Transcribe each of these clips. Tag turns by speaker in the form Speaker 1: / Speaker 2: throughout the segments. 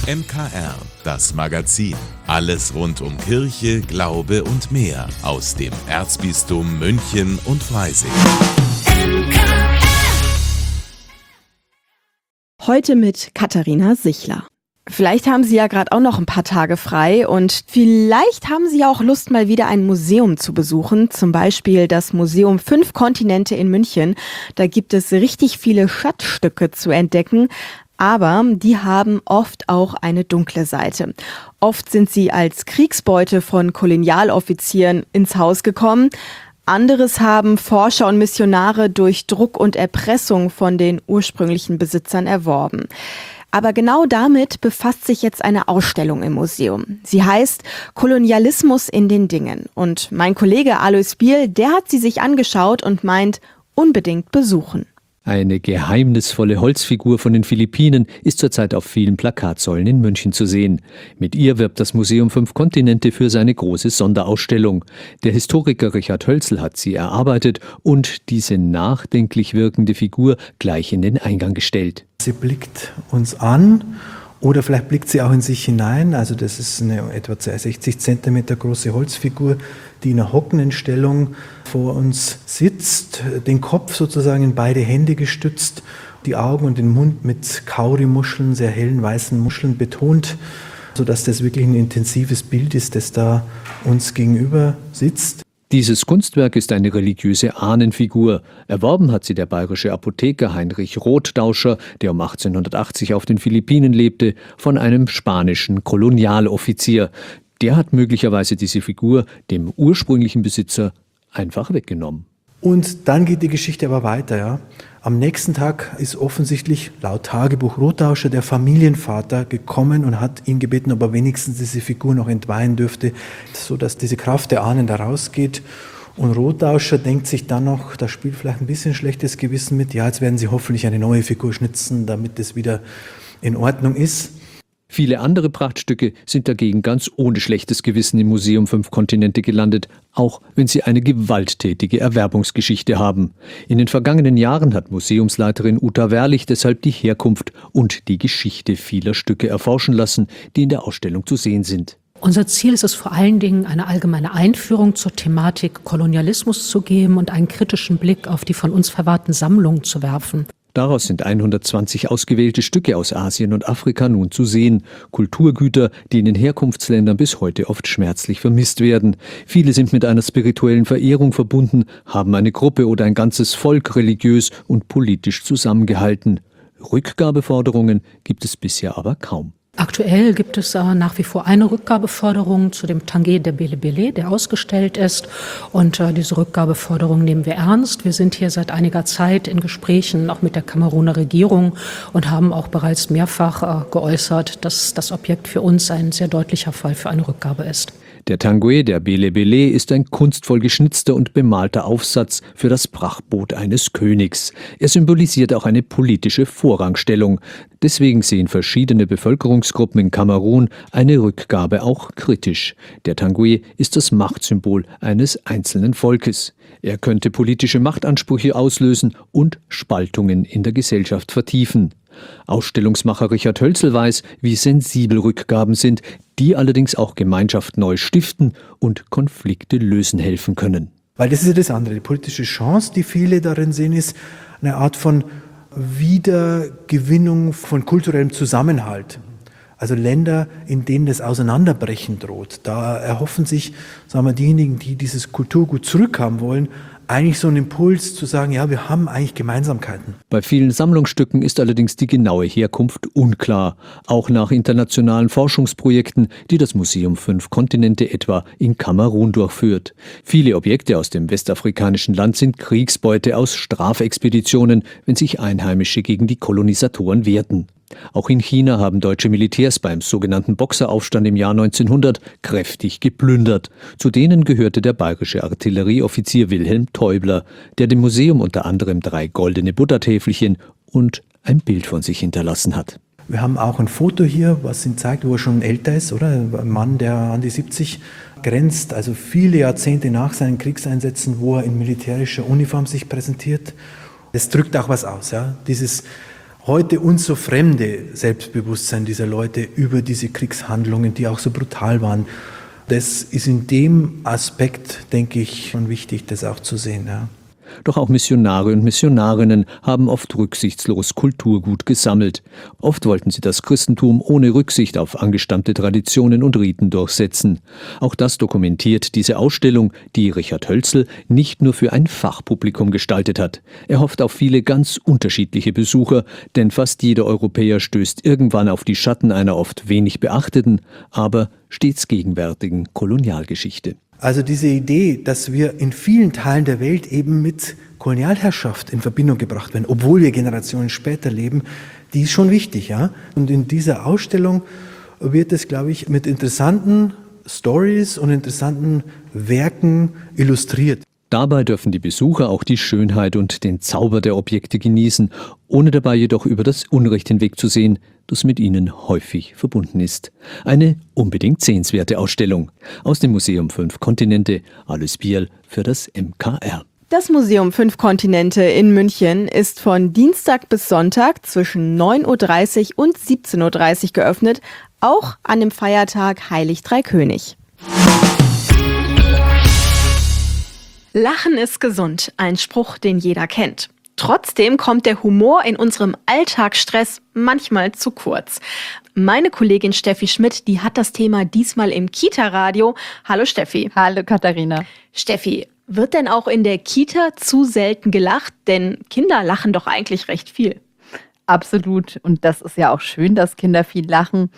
Speaker 1: MKR, das Magazin. Alles rund um Kirche, Glaube und mehr aus dem Erzbistum München und Freising.
Speaker 2: Heute mit Katharina Sichler. Vielleicht haben Sie ja gerade auch noch ein paar Tage frei und vielleicht haben Sie auch Lust, mal wieder ein Museum zu besuchen. Zum Beispiel das Museum 5 Kontinente in München. Da gibt es richtig viele Schatzstücke zu entdecken. Aber die haben oft auch eine dunkle Seite. Oft sind sie als Kriegsbeute von Kolonialoffizieren ins Haus gekommen. Anderes haben Forscher und Missionare durch Druck und Erpressung von den ursprünglichen Besitzern erworben. Aber genau damit befasst sich jetzt eine Ausstellung im Museum. Sie heißt Kolonialismus in den Dingen. Und mein Kollege Alois Biel, der hat sie sich angeschaut und meint, unbedingt besuchen.
Speaker 3: Eine geheimnisvolle Holzfigur von den Philippinen ist zurzeit auf vielen Plakatsäulen in München zu sehen. Mit ihr wirbt das Museum 5 Kontinente für seine große Sonderausstellung. Der Historiker Richard Hölzel hat sie erarbeitet und diese nachdenklich wirkende Figur gleich in den Eingang gestellt.
Speaker 4: Sie blickt uns an oder vielleicht blickt sie auch in sich hinein. Also das ist eine etwa 60 cm große Holzfigur, die in einer hockenden Stellung vor uns sitzt, den Kopf sozusagen in beide Hände gestützt, die Augen und den Mund mit Kaurimuscheln, sehr hellen weißen Muscheln betont, sodass das wirklich ein intensives Bild ist, das da uns gegenüber sitzt.
Speaker 3: Dieses Kunstwerk ist eine religiöse Ahnenfigur. Erworben hat sie der bayerische Apotheker Heinrich Rothdauscher, der um 1880 auf den Philippinen lebte, von einem spanischen Kolonialoffizier. Der hat möglicherweise diese Figur dem ursprünglichen Besitzer einfach weggenommen.
Speaker 4: Und dann geht die Geschichte aber weiter. Ja. Am nächsten Tag ist offensichtlich laut Tagebuch Rothdauscher der Familienvater gekommen und hat ihn gebeten, ob er wenigstens diese Figur noch entweihen dürfte, sodass diese Kraft der Ahnen da rausgeht. Und Rothdauscher denkt sich dann noch, da spielt vielleicht ein bisschen schlechtes Gewissen mit, ja, jetzt werden sie hoffentlich eine neue Figur schnitzen, damit es wieder in Ordnung ist.
Speaker 3: Viele andere Prachtstücke sind dagegen ganz ohne schlechtes Gewissen im Museum 5 Kontinente gelandet, auch wenn sie eine gewalttätige Erwerbungsgeschichte haben. In den vergangenen Jahren hat Museumsleiterin Uta Werlich deshalb die Herkunft und die Geschichte vieler Stücke erforschen lassen, die in der Ausstellung zu sehen sind.
Speaker 5: Unser Ziel ist es vor allen Dingen, eine allgemeine Einführung zur Thematik Kolonialismus zu geben und einen kritischen Blick auf die von uns verwahrten Sammlungen zu werfen.
Speaker 3: Daraus sind 120 ausgewählte Stücke aus Asien und Afrika nun zu sehen. Kulturgüter, die in den Herkunftsländern bis heute oft schmerzlich vermisst werden. Viele sind mit einer spirituellen Verehrung verbunden, haben eine Gruppe oder ein ganzes Volk religiös und politisch zusammengehalten. Rückgabeforderungen gibt es bisher aber kaum.
Speaker 5: Aktuell gibt es nach wie vor eine Rückgabeforderung zu dem Tanguay de Bele-Bele, der ausgestellt ist. Und diese Rückgabeforderung nehmen wir ernst. Wir sind hier seit einiger Zeit in Gesprächen auch mit der Kameruner Regierung und haben auch bereits mehrfach geäußert, dass das Objekt für uns ein sehr deutlicher Fall für eine Rückgabe ist.
Speaker 3: Der Tanguay der Bele-Bele ist ein kunstvoll geschnitzter und bemalter Aufsatz für das Prachtboot eines Königs. Er symbolisiert auch eine politische Vorrangstellung. Deswegen sehen verschiedene Bevölkerungsgruppen in Kamerun eine Rückgabe auch kritisch. Der Tanguay ist das Machtsymbol eines einzelnen Volkes. Er könnte politische Machtansprüche auslösen und Spaltungen in der Gesellschaft vertiefen. Ausstellungsmacher Richard Hölzel weiß, wie sensibel Rückgaben sind, die allerdings auch Gemeinschaft neu stiften und Konflikte lösen helfen können.
Speaker 4: Weil das ist ja das andere. Die politische Chance, die viele darin sehen, ist eine Art von Wiedergewinnung von kulturellem Zusammenhalt. Also Länder, in denen das Auseinanderbrechen droht. Da erhoffen sich, sagen wir, diejenigen, die dieses Kulturgut zurückhaben wollen, eigentlich so einen Impuls zu sagen, ja, wir haben eigentlich Gemeinsamkeiten.
Speaker 3: Bei vielen Sammlungsstücken ist allerdings die genaue Herkunft unklar. Auch nach internationalen Forschungsprojekten, die das Museum 5 Kontinente etwa in Kamerun durchführt. Viele Objekte aus dem westafrikanischen Land sind Kriegsbeute aus Strafexpeditionen, wenn sich Einheimische gegen die Kolonisatoren wehrten. Auch in China haben deutsche Militärs beim sogenannten Boxeraufstand im Jahr 1900 kräftig geplündert. Zu denen gehörte der bayerische Artillerieoffizier Wilhelm Teubler, der dem Museum unter anderem 3 goldene Buddha-Täfelchen und ein Bild von sich hinterlassen hat.
Speaker 4: Wir haben auch ein Foto hier, was ihn zeigt, wo er schon älter ist, oder? Ein Mann, der an die 70 grenzt, also viele Jahrzehnte nach seinen Kriegseinsätzen, wo er in militärischer Uniform sich präsentiert. Das drückt auch was aus, ja? Dieses heute uns so fremde Selbstbewusstsein dieser Leute über diese Kriegshandlungen, die auch so brutal waren. Das ist in dem Aspekt, denke ich, schon wichtig, das auch zu sehen. Ja.
Speaker 3: Doch auch Missionare und Missionarinnen haben oft rücksichtslos Kulturgut gesammelt. Oft wollten sie das Christentum ohne Rücksicht auf angestammte Traditionen und Riten durchsetzen. Auch das dokumentiert diese Ausstellung, die Richard Hölzl nicht nur für ein Fachpublikum gestaltet hat. Er hofft auf viele ganz unterschiedliche Besucher, denn fast jeder Europäer stößt irgendwann auf die Schatten einer oft wenig beachteten, aber stets gegenwärtigen Kolonialgeschichte.
Speaker 4: Also diese Idee, dass wir in vielen Teilen der Welt eben mit Kolonialherrschaft in Verbindung gebracht werden, obwohl wir Generationen später leben, die ist schon wichtig. Ja? Und in dieser Ausstellung wird es, glaube ich, mit interessanten Stories und interessanten Werken illustriert.
Speaker 3: Dabei dürfen die Besucher auch die Schönheit und den Zauber der Objekte genießen, ohne dabei jedoch über das Unrecht hinwegzusehen, das mit ihnen häufig verbunden ist. Eine unbedingt sehenswerte Ausstellung. Aus dem Museum 5 Kontinente, Alice Bierl für das MKR.
Speaker 2: Das Museum 5 Kontinente in München ist von Dienstag bis Sonntag zwischen 9.30 Uhr und 17.30 Uhr geöffnet, auch an dem Feiertag Heilig Drei König. Lachen ist gesund, ein Spruch, den jeder kennt. Trotzdem kommt der Humor in unserem Alltagsstress manchmal zu kurz. Meine Kollegin Steffi Schmidt, die hat das Thema diesmal im Kita-Radio. Hallo Steffi.
Speaker 6: Hallo Katharina.
Speaker 2: Steffi, wird denn auch in der Kita zu selten gelacht? Denn Kinder lachen doch eigentlich recht viel.
Speaker 6: Absolut. Und das ist ja auch schön, dass Kinder viel lachen.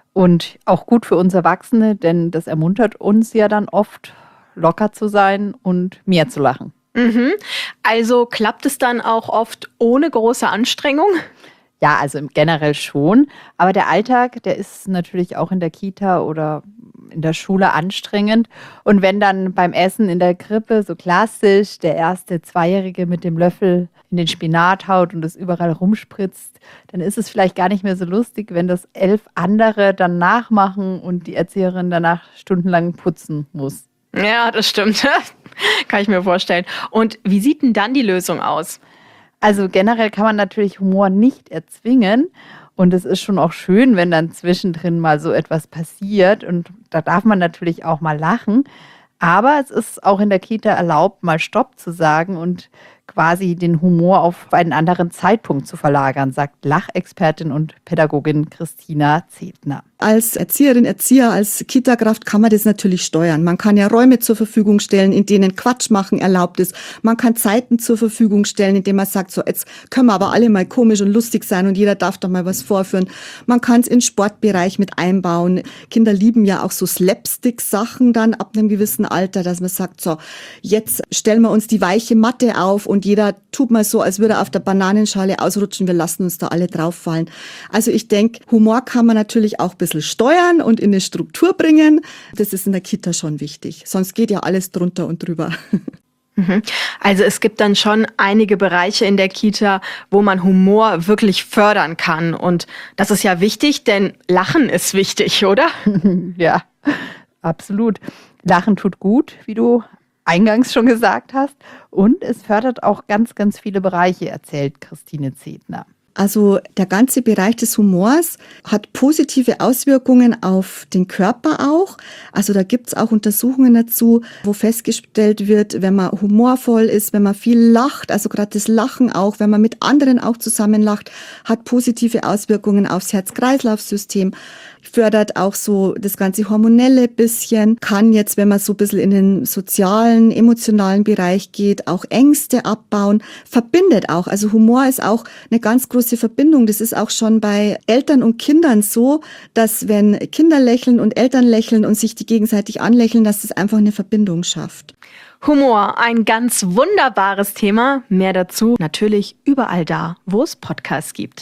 Speaker 6: Und auch gut für uns Erwachsene, denn das ermuntert uns ja dann oft, locker zu sein und mehr zu lachen.
Speaker 2: Mhm. Also klappt es dann auch oft ohne große Anstrengung?
Speaker 6: Ja, also generell schon. Aber der Alltag, der ist natürlich auch in der Kita oder in der Schule anstrengend. Und wenn dann beim Essen in der Krippe so klassisch der erste Zweijährige mit dem Löffel in den Spinat haut und es überall rumspritzt, dann ist es vielleicht gar nicht mehr so lustig, wenn das 11 andere dann nachmachen und die Erzieherin danach stundenlang putzen muss.
Speaker 2: Ja, das stimmt. Kann ich mir vorstellen. Und wie sieht denn dann die Lösung aus?
Speaker 6: Also generell kann man natürlich Humor nicht erzwingen. Und es ist schon auch schön, wenn dann zwischendrin mal so etwas passiert. Und da darf man natürlich auch mal lachen. Aber es ist auch in der Kita erlaubt, mal Stopp zu sagen und quasi den Humor auf einen anderen Zeitpunkt zu verlagern, sagt Lachexpertin und Pädagogin Christina Zedner.
Speaker 7: Als Erzieherin, Erzieher, als Kita-Kraft kann man das natürlich steuern. Man kann ja Räume zur Verfügung stellen, in denen Quatsch machen erlaubt ist. Man kann Zeiten zur Verfügung stellen, indem man sagt, so jetzt können wir aber alle mal komisch und lustig sein und jeder darf doch mal was vorführen. Man kann es in den Sportbereich mit einbauen. Kinder lieben ja auch so Slapstick-Sachen dann ab einem gewissen Alter, dass man sagt, so jetzt stellen wir uns die weiche Matte auf und jeder tut mal so, als würde er auf der Bananenschale ausrutschen. Wir lassen uns da alle drauf fallen. Also ich denke, Humor kann man natürlich auch ein bisschen steuern und in eine Struktur bringen. Das ist in der Kita schon wichtig. Sonst geht ja alles drunter und drüber.
Speaker 2: Also es gibt dann schon einige Bereiche in der Kita, wo man Humor wirklich fördern kann. Und das ist ja wichtig, denn Lachen ist wichtig, oder?
Speaker 6: Ja, absolut. Lachen tut gut, wie du eingangs schon gesagt hast. Und es fördert auch ganz, ganz viele Bereiche, erzählt Christine Zedner.
Speaker 7: Also der ganze Bereich des Humors hat positive Auswirkungen auf den Körper auch. Also da gibt's auch Untersuchungen dazu, wo festgestellt wird, wenn man humorvoll ist, wenn man viel lacht, also gerade das Lachen auch, wenn man mit anderen auch zusammen lacht, hat positive Auswirkungen aufs Herz-Kreislauf-System, fördert auch so das ganze Hormonelle bisschen, kann jetzt, wenn man so ein bisschen in den sozialen, emotionalen Bereich geht, auch Ängste abbauen, verbindet auch. Also Humor ist auch eine ganz große Verbindung. Das ist auch schon bei Eltern und Kindern so, dass wenn Kinder lächeln und Eltern lächeln und sich die gegenseitig anlächeln, dass das einfach eine Verbindung schafft.
Speaker 2: Humor, ein ganz wunderbares Thema. Mehr dazu natürlich überall da, wo es Podcasts gibt.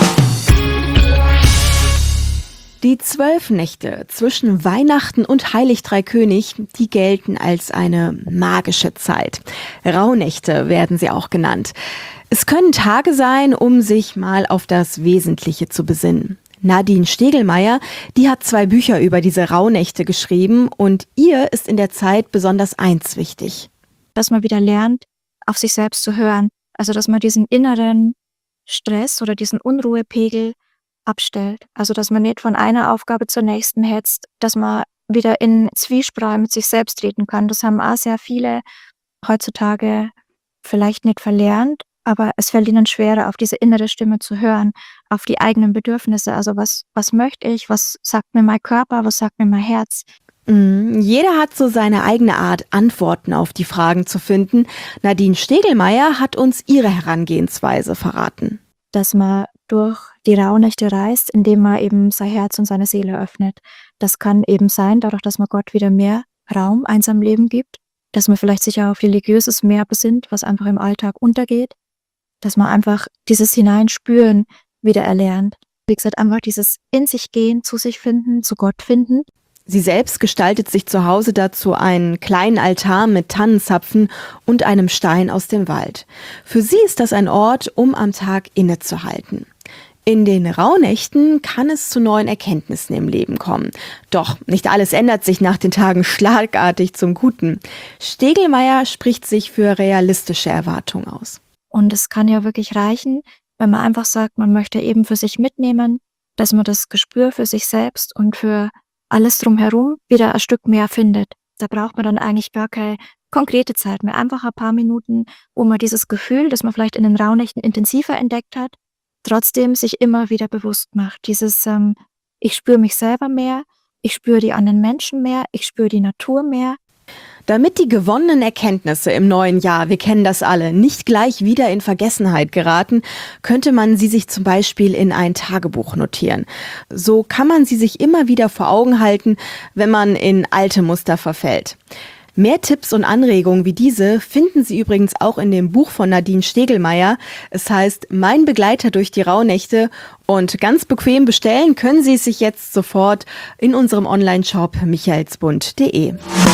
Speaker 2: Die 12 Nächte zwischen Weihnachten und Heilig Drei König, die gelten als eine magische Zeit. Rauhnächte werden sie auch genannt. Es können Tage sein, um sich mal auf das Wesentliche zu besinnen. Nadine Stegelmeier, die hat 2 Bücher über diese Rauhnächte geschrieben und ihr ist in der Zeit besonders eins wichtig.
Speaker 8: Dass man wieder lernt, auf sich selbst zu hören. Also dass man diesen inneren Stress oder diesen Unruhepegel abstellt. Also dass man nicht von einer Aufgabe zur nächsten hetzt, dass man wieder in Zwiespalt mit sich selbst treten kann. Das haben auch sehr viele heutzutage vielleicht nicht verlernt, aber es fällt ihnen schwerer, auf diese innere Stimme zu hören, auf die eigenen Bedürfnisse. Also was möchte ich, was sagt mir mein Körper, was sagt mir mein Herz?
Speaker 2: Jeder hat so seine eigene Art, Antworten auf die Fragen zu finden. Nadine Stegelmeier hat uns ihre Herangehensweise verraten.
Speaker 8: Dass man durch die Rauhnächte reist, indem man eben sein Herz und seine Seele öffnet. Das kann eben sein, dadurch, dass man Gott wieder mehr Raum in seinem Leben gibt, dass man vielleicht sich auch auf Religiöses mehr besinnt, was einfach im Alltag untergeht, dass man einfach dieses Hineinspüren wieder erlernt. Wie gesagt, einfach dieses in sich gehen, zu sich finden, zu Gott finden.
Speaker 2: Sie selbst gestaltet sich zu Hause dazu einen kleinen Altar mit Tannenzapfen und einem Stein aus dem Wald. Für sie ist das ein Ort, um am Tag innezuhalten. In den Rauhnächten kann es zu neuen Erkenntnissen im Leben kommen. Doch nicht alles ändert sich nach den Tagen schlagartig zum Guten. Stegelmeier spricht sich für realistische Erwartungen aus.
Speaker 8: Und es kann ja wirklich reichen, wenn man einfach sagt, man möchte eben für sich mitnehmen, dass man das Gespür für sich selbst und für alles drumherum wieder ein Stück mehr findet. Da braucht man dann eigentlich gar keine konkrete Zeit mehr. Einfach ein paar Minuten, wo man dieses Gefühl, das man vielleicht in den Rauhnächten intensiver entdeckt hat, trotzdem sich immer wieder bewusst macht. Dieses, ich spüre mich selber mehr, ich spüre die anderen Menschen mehr, ich spüre die Natur mehr.
Speaker 2: Damit die gewonnenen Erkenntnisse im neuen Jahr, wir kennen das alle, nicht gleich wieder in Vergessenheit geraten, könnte man sie sich zum Beispiel in ein Tagebuch notieren. So kann man sie sich immer wieder vor Augen halten, wenn man in alte Muster verfällt. Mehr Tipps und Anregungen wie diese finden Sie übrigens auch in dem Buch von Nadine Stegelmeier. Es heißt Mein Begleiter durch die Rauhnächte und ganz bequem bestellen können Sie es sich jetzt sofort in unserem Online-Shop michaelsbund.de.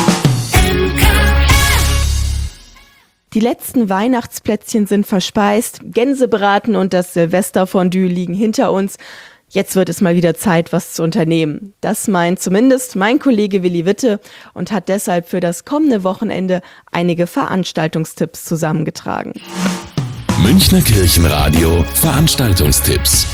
Speaker 2: Die letzten Weihnachtsplätzchen sind verspeist, Gänsebraten und das Silvesterfondue liegen hinter uns. Jetzt wird es mal wieder Zeit, was zu unternehmen. Das meint zumindest mein Kollege Willi Witte und hat deshalb für das kommende Wochenende einige Veranstaltungstipps zusammengetragen.
Speaker 1: Münchner Kirchenradio Veranstaltungstipps.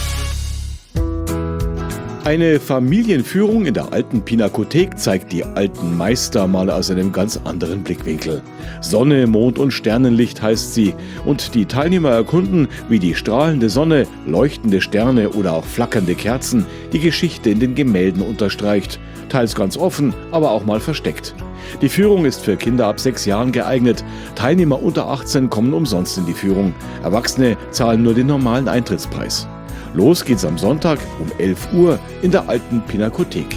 Speaker 9: Eine Familienführung in der alten Pinakothek zeigt die alten Meister mal aus einem ganz anderen Blickwinkel. Sonne, Mond und Sternenlicht heißt sie und die Teilnehmer erkunden, wie die strahlende Sonne, leuchtende Sterne oder auch flackernde Kerzen die Geschichte in den Gemälden unterstreicht. Teils ganz offen, aber auch mal versteckt. Die Führung ist für Kinder ab 6 Jahren geeignet. Teilnehmer unter 18 kommen umsonst in die Führung. Erwachsene zahlen nur den normalen Eintrittspreis. Los geht's am Sonntag um 11 Uhr in der alten Pinakothek.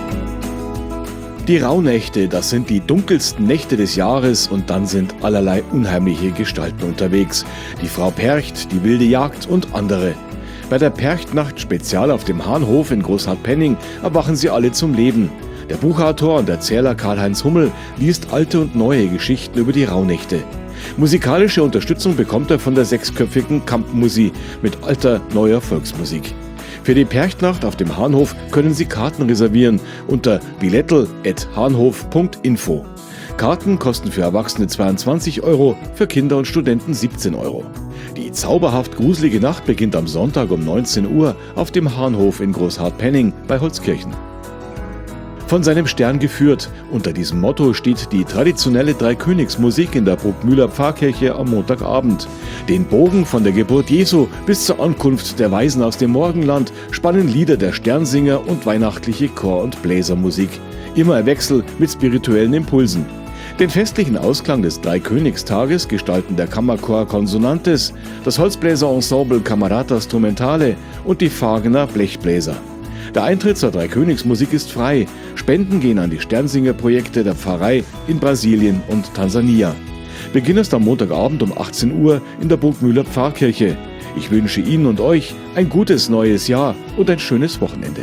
Speaker 9: Die Rauhnächte, das sind die dunkelsten Nächte des Jahres und dann sind allerlei unheimliche Gestalten unterwegs. Die Frau Percht, die wilde Jagd und andere. Bei der Perchtnacht Spezial auf dem Hahnhof in Großhartpenning erwachen sie alle zum Leben. Der Buchautor und Erzähler Karl-Heinz Hummel liest alte und neue Geschichten über die Rauhnächte. Musikalische Unterstützung bekommt er von der 6-köpfigen Kampmusi mit alter, neuer Volksmusik. Für die Perchtnacht auf dem Hahnhof können Sie Karten reservieren unter billettel@hahnhof.info. Karten kosten für Erwachsene 22 €, für Kinder und Studenten 17 €. Die zauberhaft gruselige Nacht beginnt am Sonntag um 19 Uhr auf dem Hahnhof in Großhartpenning bei Holzkirchen. Von seinem Stern geführt. Unter diesem Motto steht die traditionelle Dreikönigsmusik in der Bruckmühler Pfarrkirche am Montagabend. Den Bogen von der Geburt Jesu bis zur Ankunft der Weisen aus dem Morgenland spannen Lieder der Sternsinger und weihnachtliche Chor- und Bläsermusik. Immer im Wechsel mit spirituellen Impulsen. Den festlichen Ausklang des Dreikönigstages gestalten der Kammerchor Consonantes, das Holzbläserensemble Camerata Strumentale und die Fagener Blechbläser. Der Eintritt zur Dreikönigsmusik ist frei. Spenden gehen an die Sternsinger-Projekte der Pfarrei in Brasilien und Tansania. Beginn ist am Montagabend um 18 Uhr in der Burgmühler Pfarrkirche. Ich wünsche Ihnen und euch ein gutes neues Jahr und ein schönes Wochenende.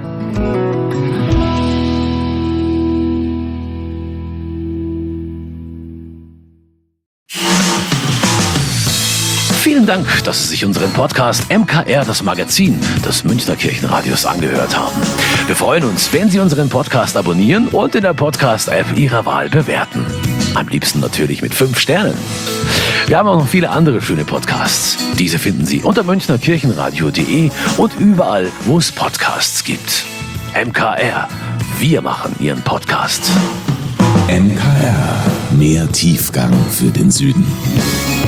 Speaker 10: Vielen Dank, dass Sie sich unseren Podcast MKR, das Magazin des Münchner Kirchenradios, angehört haben. Wir freuen uns, wenn Sie unseren Podcast abonnieren und in der Podcast-App Ihrer Wahl bewerten. Am liebsten natürlich mit 5 Sternen. Wir haben auch noch viele andere schöne Podcasts. Diese finden Sie unter münchnerkirchenradio.de und überall, wo es Podcasts gibt. MKR, wir machen Ihren Podcast.
Speaker 1: MKR, mehr Tiefgang für den Süden.